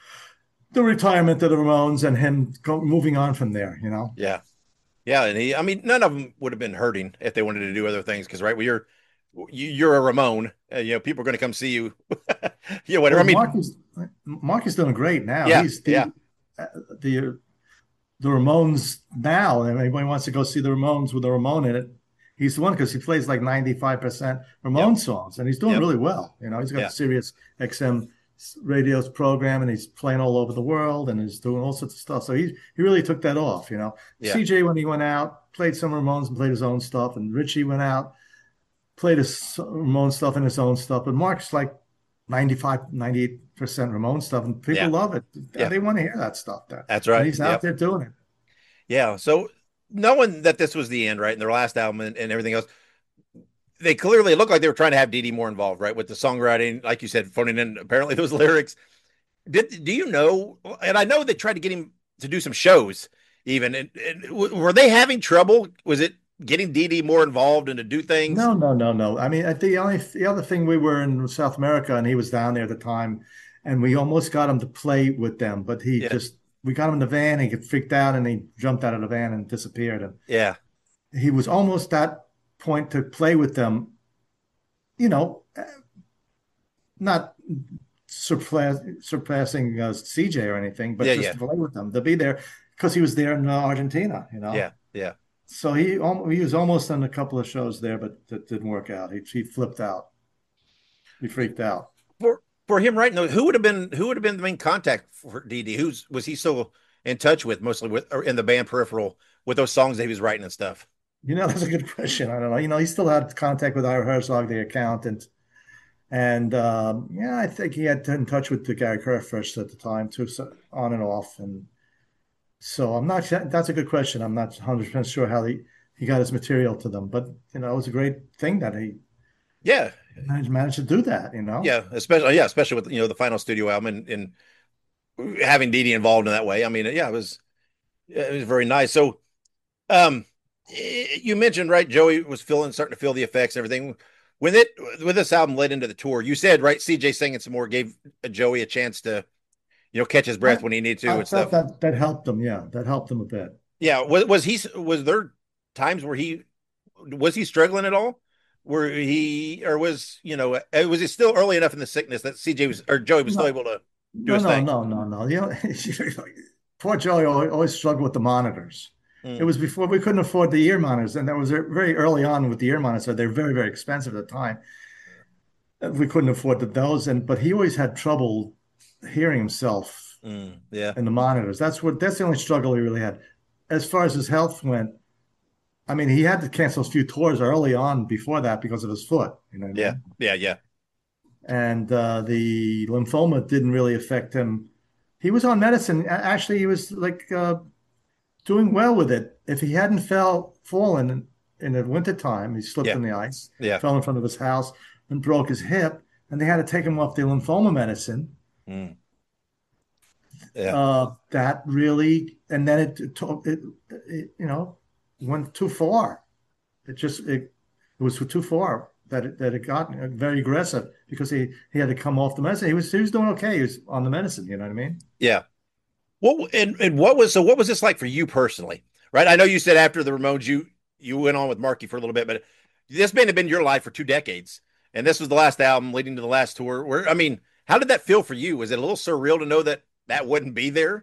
the retirement of the Ramones and him go, moving on from there. You know. Yeah. Yeah, and he, I mean, none of them would have been hurting if they wanted to do other things because, right, well, you're you, you're a Ramon, uh, you know, people are going to come see you, you know, whatever. I Well, mean, Mark is Mark is doing great now. yeah, He's the yeah, uh, the the Ramones now. And anybody wants to go see the Ramones with the Ramone in it, he's the one because he plays like ninety-five percent Ramone yep, songs, and he's doing yep, really well. You know, he's got yeah, the Sirius X M radio's program, and he's playing all over the world, and he's doing all sorts of stuff. So he he really took that off. You know, yeah, C J when he went out played some Ramones and played his own stuff, and Richie went out played his Ramone stuff and his own stuff, but Mark's like ninety-five, ninety-eight percent Ramone stuff, and people yeah, love it. yeah. They want to hear that stuff there. That's And right. he's out Yep. there doing it. Yeah. So knowing that this was the end, right, and their last album and, and everything else, they clearly looked like they were trying to have Dee Dee more involved, right, with the songwriting, like you said, phoning in apparently those lyrics. Did do you know? And I know they tried to get him to do some shows, even. And, and were they having trouble? Was it getting Dee Dee more involved and to do things? No, no, no, no. I mean, the only the other thing we were in South America, and he was down there at the time, and we almost got him to play with them, but he Yeah, just we got him in the van. He get freaked out, and he jumped out of the van and disappeared. And yeah, he was almost that point to play with them, you know, not surpass, surpassing uh, C J or anything, but Yeah, just yeah, to play with them, to be there because he was there in uh, Argentina, you know. yeah, yeah. So he he was almost on a couple of shows there, but that didn't work out. He he flipped out. He freaked out. For for him right now, who would have been who would have been the main contact for D D? Who's was he still in touch with, mostly with or in the band peripheral with those songs that he was writing and stuff? You know, that's a good question. I don't know. You know, he still had contact with Ira Herzog, the accountant, and um, yeah, I think he had in touch with the Gary Kurfish at the time too, so on and off. And so I'm not. That's a good question. I'm not one hundred percent sure how he he got his material to them, but you know, it was a great thing that he Yeah, managed, managed to do that. You know. yeah, especially yeah, especially with you know the final studio album and, and having Dee Dee involved in that way. I mean, yeah, it was it was very nice. So, um, you mentioned right, Joey was feeling starting to feel the effects and everything. When it when this album led into the tour, you said right, C J singing some more gave Joey a chance to you know catch his breath I, when he needed to I and thought stuff. that that helped him. Yeah, that helped him a bit. Yeah, was was he was there times where he was he struggling at all? Where he or was you know was it still early enough in the sickness that C J was or Joey was still No, able to do no, his no, thing? no, no, no. You know, poor Joey always, always struggled with the monitors. It Mm, was before we couldn't afford the ear monitors, and that was very early on with the ear monitors. So they're very, very expensive at the time. We couldn't afford the, those, and but he always had trouble hearing himself mm, yeah, in the monitors. That's what that's the only struggle he really had. As far as his health went, I mean, he had to cancel a few tours early on before that because of his foot. You know what I yeah, mean? yeah, yeah, And uh, the lymphoma didn't really affect him. He was on medicine. Actually, he was like uh, doing well with it. If he hadn't fell fallen in, in the wintertime, he slipped yeah, in the ice, yeah, fell in front of his house, and broke his hip, and they had to take him off the lymphoma medicine. mm, yeah, Uh, that really, and then it, it, it, it, you know, went too far. It just it, it was too far that it, that it got very aggressive because he he had to come off the medicine. He was he was doing okay. He was on the medicine. You know what I mean? yeah. What and, and what was so? What was this like for you personally? Right, I know you said after the Ramones, you you went on with Marky for a little bit, but this band had been your life for two decades, and this was the last album leading to the last tour. Where I mean, how did that feel for you? Was it a little surreal to know that that wouldn't be there?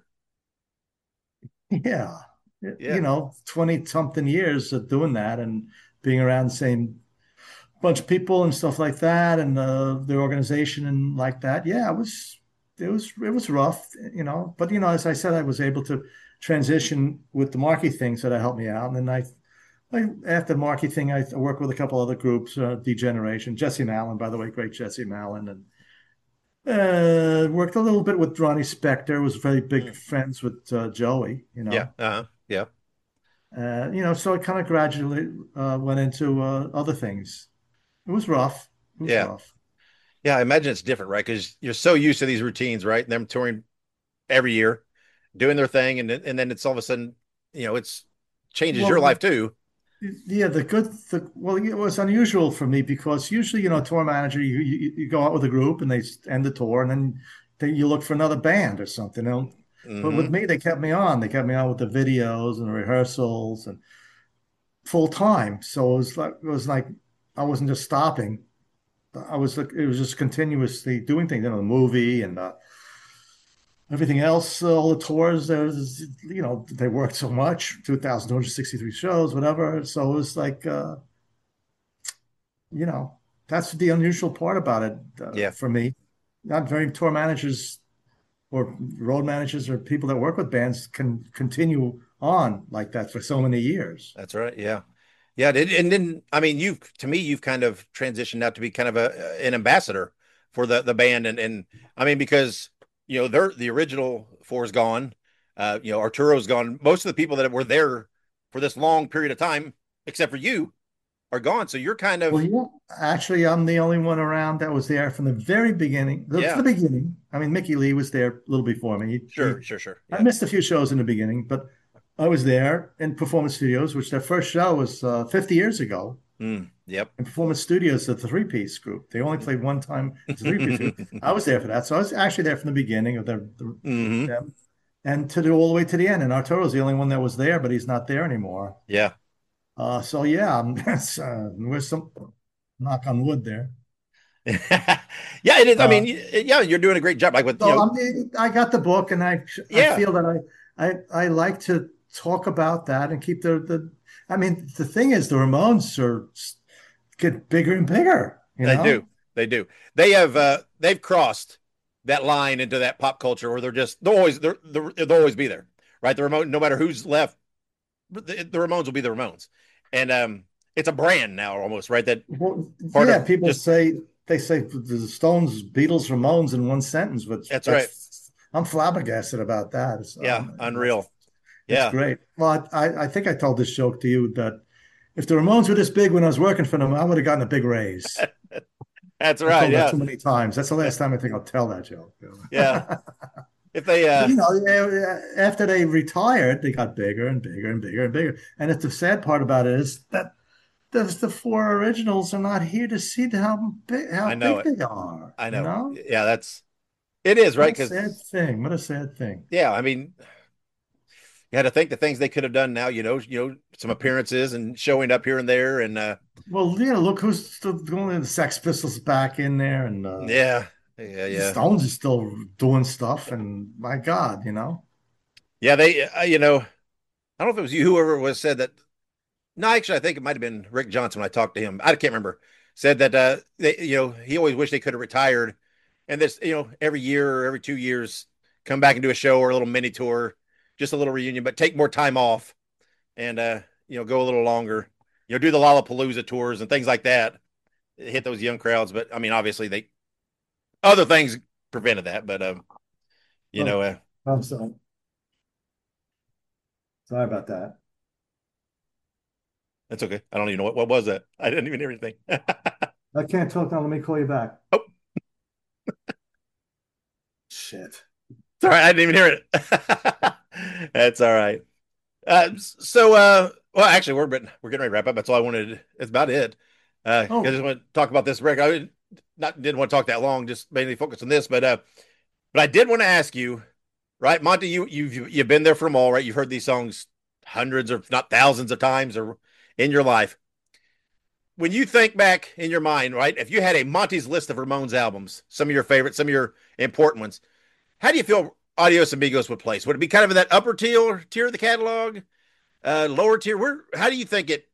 Yeah, you Yeah, know, twenty something years of doing that and being around the same bunch of people and stuff like that, and uh, the organization and like that. Yeah, it was it was it was rough, you know. But you know, as I said, I was able to transition with the Marquee thing, so that helped me out. And then I, I after the Marquee thing, I worked with a couple other groups, uh, Degeneration, Jesse Malin, by the way, great Jesse Malin, and uh, worked a little bit with Ronnie Spector. Was very big mm, friends with uh, Joey, you yeah, know. uh-huh, yeah, Uh, you know, so I kind of gradually uh, went into uh, other things. It was rough. It was yeah, rough. yeah. I imagine it's different, right? Because you're so used to these routines, right? And them touring every year, doing their thing, and and then it's all of a sudden, you know, it's changes your Well, life too. yeah, the good, the, well, it was unusual for me because usually, you know, tour manager, you, you you go out with a group and they end the tour and then they, you look for another band or something. You know? But with Hmm. me, they kept me on. They kept me on with the videos and the rehearsals and full time. So it was like it was like I wasn't just stopping. I was like it was just continuously doing things. You know, the movie and uh, everything else, uh, all the tours. There's, you know, they worked so much, two thousand two hundred sixty-three shows, whatever. So it was like, uh, you know, that's the unusual part about it uh, Yeah, for me. Not very tour managers or road managers or people that work with bands can continue on like that for so many years. that's right. Yeah. Yeah, it, and then I mean, you've to me, you've kind of transitioned out to be kind of a an ambassador for the the band, and and I mean because you know they're the original four is gone, uh, you know Arturo's gone. Most of the people that were there for this long period of time, except for you, are gone. So you're kind Well, of yeah, actually, I'm the only one around that was there from the very beginning. The, for yeah, the beginning, I mean, Mickey Lee was there a little before me. He, he, sure, sure, sure, I yeah, missed a few shows in the beginning, but I was there in Performance Studios, which their first show was uh, fifty years ago. mm, yep, And Performance Studios, the three-piece group, they only played one time as a three-piece group. I was there for that, so I was actually there from the beginning of their, the, hmm, them, and to the all the way to the end. And Arturo's the only one that was there, but he's not there anymore. yeah, Uh, so yeah, um, that's uh, there's some knock on wood there. Yeah, it is. I mean, Uh, yeah, you're doing a great job. Like with, you so know, I mean, I got the book, and I I yeah, feel that I I I like to talk about that and keep the the. I mean, the thing is, the Ramones are get bigger and bigger. You they do. know. They do. They have uh they've crossed that line into that pop culture where they're just they'll always they're, they're they'll always be there. Right? The remote, no matter who's left, the, the Ramones will be the Ramones. And um it's a brand now almost, right? That Well, part yeah, of people just say they say the Stones, Beatles, Ramones in one sentence, but that's right. that's I'm flabbergasted about that. It's, Yeah, um, that's unreal. it's Yeah. great. Well, I I think I told this joke to you that if the Ramones were this big when I was working for them, I would have gotten a big raise. That's I right. told that Yeah. too many times. That's the last time I think I'll tell that joke. Yeah. If they But uh you know, after they retired, they got bigger and bigger and bigger and bigger. And it's the sad part about it is that the, the four originals are not here to see how big how I know big it. they are. I You know. know, Yeah, that's it is, what right? a sad Because thing. What a sad thing. yeah, I mean, you had to think the things they could have done now, you know, you know, some appearances and showing up here and there and uh Well, yeah, look who's still going. The Sex Pistols back in there, and uh, yeah. Yeah, the yeah. Stones are still doing stuff. And my God, you know. Yeah, they uh, you know, I don't know if it was you whoever was said that. No, actually, I think it might have been Rick Johnson when I talked to him. I can't remember. Said that uh, they, you know, he always wished they could have retired, and this, you know, every year or every two years, come back and do a show or a little mini tour, just a little reunion, but take more time off and uh, you know, go a little longer. You know, do the Lollapalooza tours and things like that. Hit those young crowds, but I mean, obviously, they other things prevented that. But um, you Oh, know, uh, I'm sorry. Sorry about that. that's okay. I don't even know what what was that. I didn't even hear anything. I can't talk now. Let me call you back. Oh, Shit. sorry, I didn't even hear it. That's all right. Uh, so, uh, well, actually, we're we're getting ready to wrap up. That's all I wanted. That's about it. Uh, I Oh, just want to talk about this record. I didn't, not didn't want to talk that long. Just mainly focus on this. But uh, but I did want to ask you, right, Monty? You you've you've been there for them all, right? You've heard these songs hundreds or not thousands of times or in your life. When you think back in your mind, right? If you had a Monty's list of Ramones albums, some of your favorites, some of your important ones, how do you feel Adios Amigos would place? Would it be kind of in that upper tier tier of the catalog? Uh, lower tier. Where? How do you think it?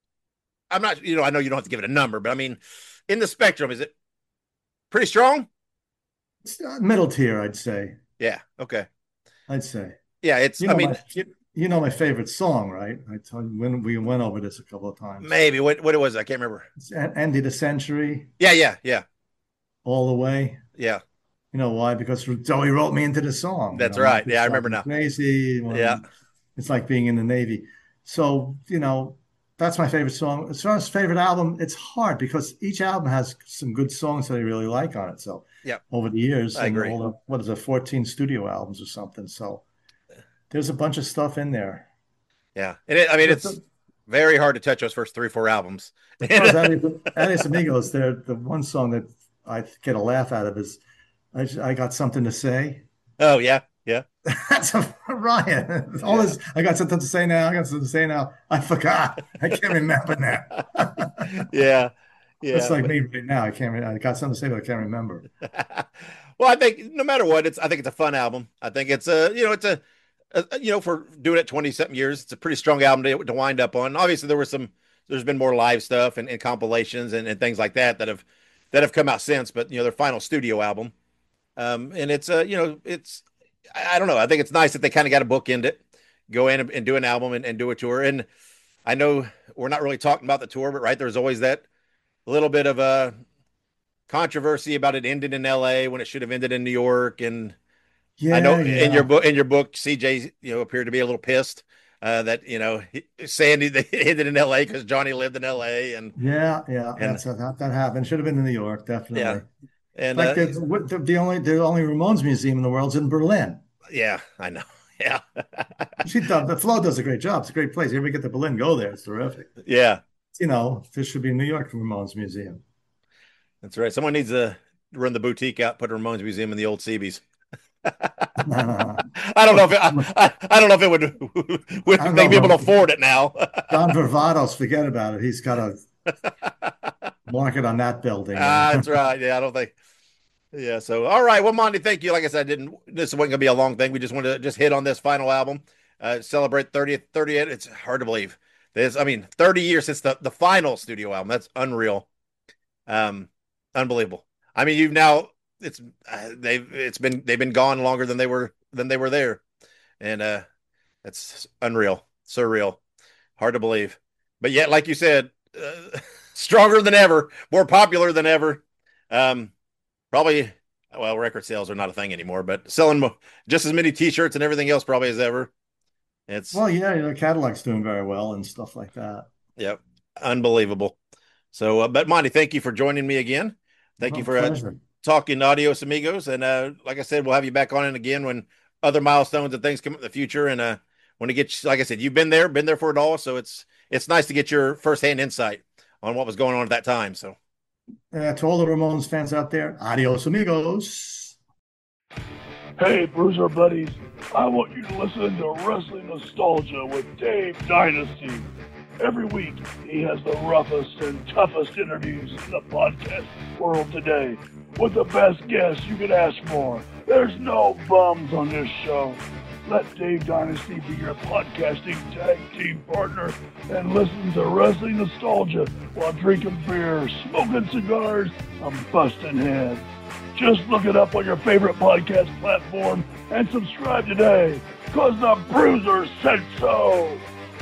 I'm not. You know, I know you don't have to give it a number, but I mean, in the spectrum, is it pretty strong? it's uh, middle tier, I'd say. Yeah. Okay. I'd say. Yeah. It's. You I know mean, my you know my favorite song, right? I told you when we went over this a couple of times. maybe what what it was. I can't remember. It's End of the Century, Yeah. Yeah. Yeah. All the Way. Yeah. You know why? Because Joey wrote me into the song. You That's know, right. Monty's Yeah, I remember driving me now. crazy. Yeah. When it's like being in the Navy. So, you know, that's my favorite song. As far as favorite album, it's hard because each album has some good songs that I really like on it. So Yeah. over the years I and agree. all the what is it, fourteen studio albums or something. So there's a bunch of stuff in there. Yeah. And it, I mean, But it's the, very hard to touch those first three, four albums. as far as Alias Amigos, there the one song that I get a laugh out of is I, I got something to say. Oh yeah. Yeah. That's a Ryan. All Yeah. this, I got something to say now. I got something to say now. I forgot. I can't remember now. Yeah. That's Yeah. like But me right now. I can't. I got something to say, but I can't remember. well, I think no matter what, it's I think it's a fun album. I think it's a you know it's a, a you know for doing it twenty something years, it's a pretty strong album to, to wind up on. Obviously, there was some there's been more live stuff and, and compilations and, and things like that that have that have come out since, but you know their final studio album. Um, and it's uh, you know it's I, I don't know. I think it's nice that they kind of got a book in it, go in and, and do an album and, and do a tour. And I know we're not really talking about the tour, but right there's always that little bit of a controversy about it ending in L A when it should have ended in New York. And I know Yeah, in your yeah, book, in your book, C J, you know, appeared to be a little pissed uh, that you know he, Sandy they ended in L A because Johnny lived in L A and yeah, yeah. and That's that, that happened. Should have been in New York, yeah definitely. and Like uh, the, the the only the only Ramones museum in the world's in Berlin. yeah, I know, yeah, She does, the Flo does a great job. It's a great place. You ever get to Berlin, go there. It's terrific. yeah, You know, this should be New York Ramones Museum. that's right. Someone needs to run the boutique out, put a Ramones museum in the old C B's. I I don't know if it, I, I, I don't know if it would, would I don't they'd be know, able to afford it now. John Varvatos, forget about it. He's got a market on that building. Ah, that's right. Yeah, I don't think. Yeah. So, all right. Well, Monty, thank you. Like I said, I didn't. This wasn't gonna be a long thing. We just wanted to just hit on this final album, uh, celebrate thirtieth, thirtieth. It's hard to believe. There's, I mean, thirty years since the the final studio album. That's unreal. Um, unbelievable. I mean, you've now it's uh, they've it's been they've been gone longer than they were than they were there, and uh, that's unreal, surreal, hard to believe. But yet, like you said, uh, stronger than ever, more popular than ever. Um, probably, well, record sales are not a thing anymore, but selling mo- just as many T-shirts and everything else probably as ever. It's Well, yeah, you know, Cadillac's doing very well and stuff like that. Yep, unbelievable. So, uh, but Monty, thank you for joining me again. Thank Oh, you for uh, pleasure. talking Adios Amigos, and uh, like I said, we'll have you back on it again when other milestones and things come up in the future. And uh, when to get, like I said, you've been there, been there for it all, so it's it's nice to get your firsthand insight on what was going on at that time. So, Uh, to all the Ramones fans out there, adios, amigos. Hey, Bruiser buddies, I want you to listen to Wrestling Nostalgia with Dave Dynasty. Every week, he has the roughest and toughest interviews in the podcast world today, with the best guests you could ask for. There's no bums on this show. Let Dave Dynasty be your podcasting tag team partner and listen to Wrestling Nostalgia while drinking beer, smoking cigars, and busting heads. Just look it up on your favorite podcast platform and subscribe today, because the Bruiser said so.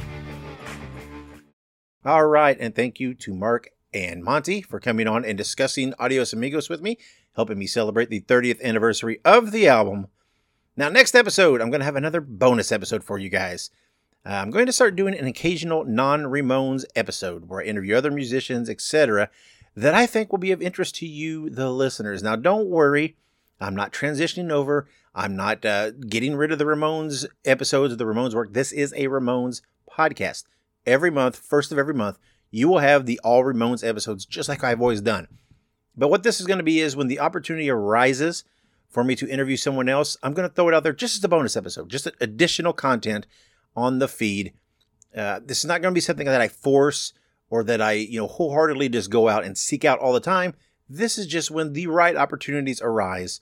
all right, and thank you to Mark and Monty for coming on and discussing Adios Amigos with me, helping me celebrate the thirtieth anniversary of the album. Now, next episode, I'm going to have another bonus episode for you guys. Uh, I'm going to start doing an occasional non-Ramones episode where I interview other musicians, et cetera, that I think will be of interest to you, the listeners. Now, don't worry. I'm not transitioning over. I'm not uh, getting rid of the Ramones episodes of the Ramones work. This is a Ramones podcast. Every month, first of every month, you will have the all Ramones episodes just like I've always done. But what this is going to be is when the opportunity arises for me to interview someone else, I'm going to throw it out there just as a bonus episode, just additional content on the feed. Uh, this is not going to be something that I force or that I, you know, wholeheartedly just go out and seek out all the time. This is just when the right opportunities arise.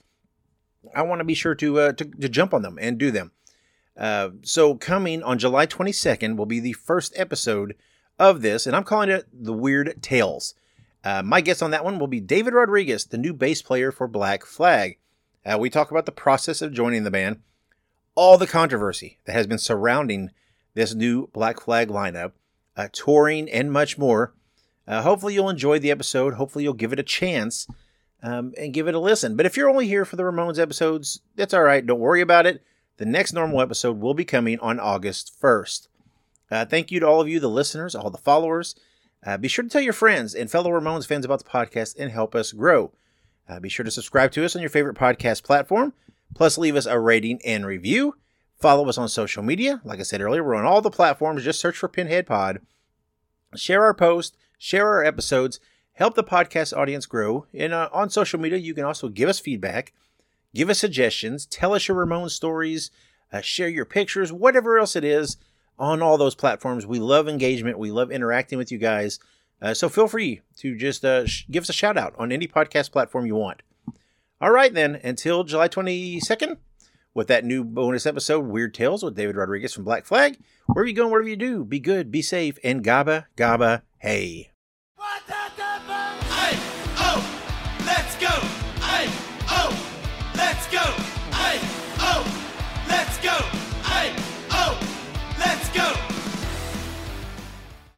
I want to be sure to, uh, to, to jump on them and do them. Uh, so coming on July twenty-second will be the first episode of this, and I'm calling it The Weird Tales. Uh, my guest on that one will be David Rodriguez, the new bass player for Black Flag. Uh, we talk about the process of joining the band, all the controversy that has been surrounding this new Black Flag lineup, uh, touring, and much more. Uh, hopefully you'll enjoy the episode. Hopefully you'll give it a chance um, and give it a listen. But if you're only here for the Ramones episodes, that's all right. Don't worry about it. The next normal episode will be coming on August first. Uh, thank you to all of you, the listeners, all the followers. Uh, be sure to tell your friends and fellow Ramones fans about the podcast and help us grow. Uh, be sure to subscribe to us on your favorite podcast platform. Plus, leave us a rating and review. Follow us on social media. Like I said earlier, we're on all the platforms. Just search for Pinhead Pod. Share our post. Share our episodes. Help the podcast audience grow. And uh, on social media, you can also give us feedback. Give us suggestions. Tell us your Ramones stories. Uh, share your pictures. Whatever else it is on all those platforms. We love engagement. We love interacting with you guys. Uh, so feel free to just uh, sh- give us a shout out on any podcast platform you want. All right, then, until July twenty-second, with that new bonus episode, Weird Tales with David Rodriguez from Black Flag. Wherever you go, wherever you do, be good, be safe, and gabba, gabba, hey.